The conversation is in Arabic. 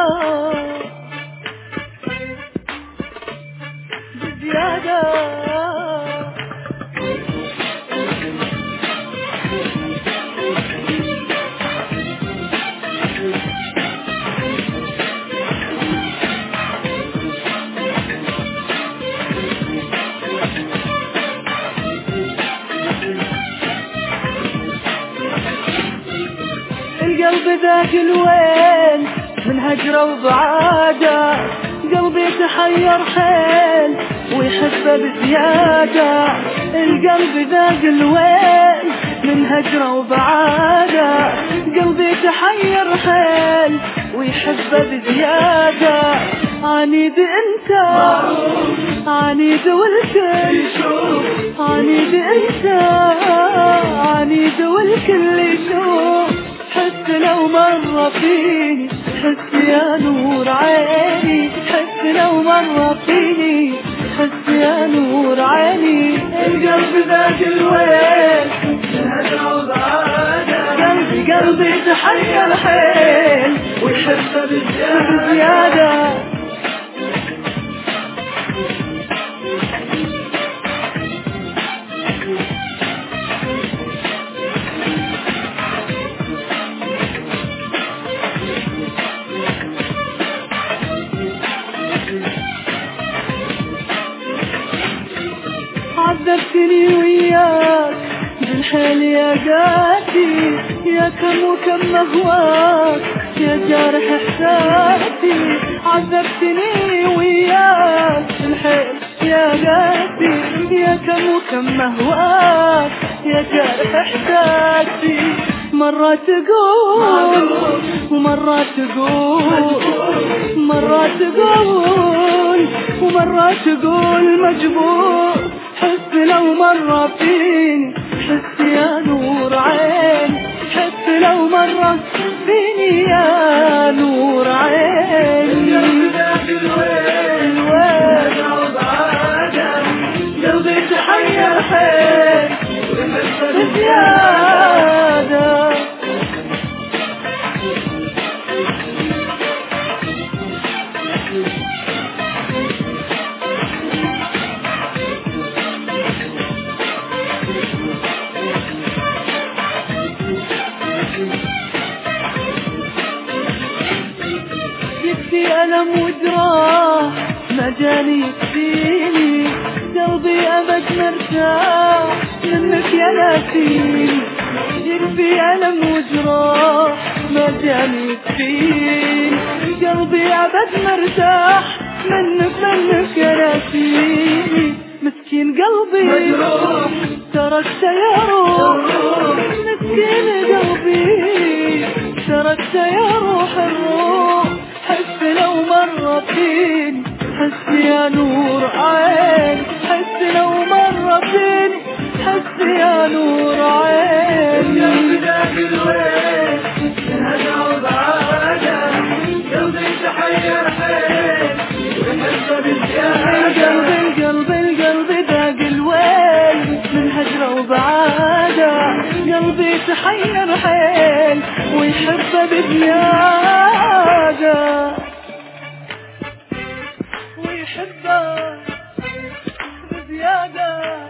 بزيادة. القلب ذاك الوين من هجرة وبعادة، قلبي تحير حيل ويحبه بزيادة. القلب ذاك الوين من هجرة وبعادة، قلبي تحير حيل ويحبه بزيادة. عنيد انت عنيد والكل عنيد انت عنيد والكل يشوف. حس لو مر فيني حس يا نور عيني، حس لو مر فيني حس يا نور عيني. القلب ذاك الوين قلبي تحير حيل ويحب بزيادة. عذبتني وياك بالحيل يا قاسي، يا كم وكم مهواك يا جارح احساسي. عذبتني وياك بالحيل يا قاسي، يا كم وكم مهواك يا جارح احساسي. مرة تقول ومرة تقول، مرة تقول ومرة تقول مجبور. حس لو مر فيني حس يا نور عين، حس لو مر فيني يا نور عين. قلبي تحير حيل بزيادة. يكفي ألم وجراح ما جاني يكفيني، قلبي أبد مرتاح منك يا ناسيني. يكفي ألم وجراح ما جاني يكفيني، قلبي أبد مرتاح منك يا ناسيني. مسكين قلبي تركت يا روح، مسكين قلبي تركت يا روح الروح. حس لو مر فيني حس يا نور عين، حس لو مر فيني حس يا نور عين. قلبي ذاك الوين من هجرة وبعادة، قلبي تحير حيل ويحب بزيادة. القلب ذاك الوين من هجرة وبعادة، قلبي تحير حيل ويحب بزيادة، ويحب بزيادة.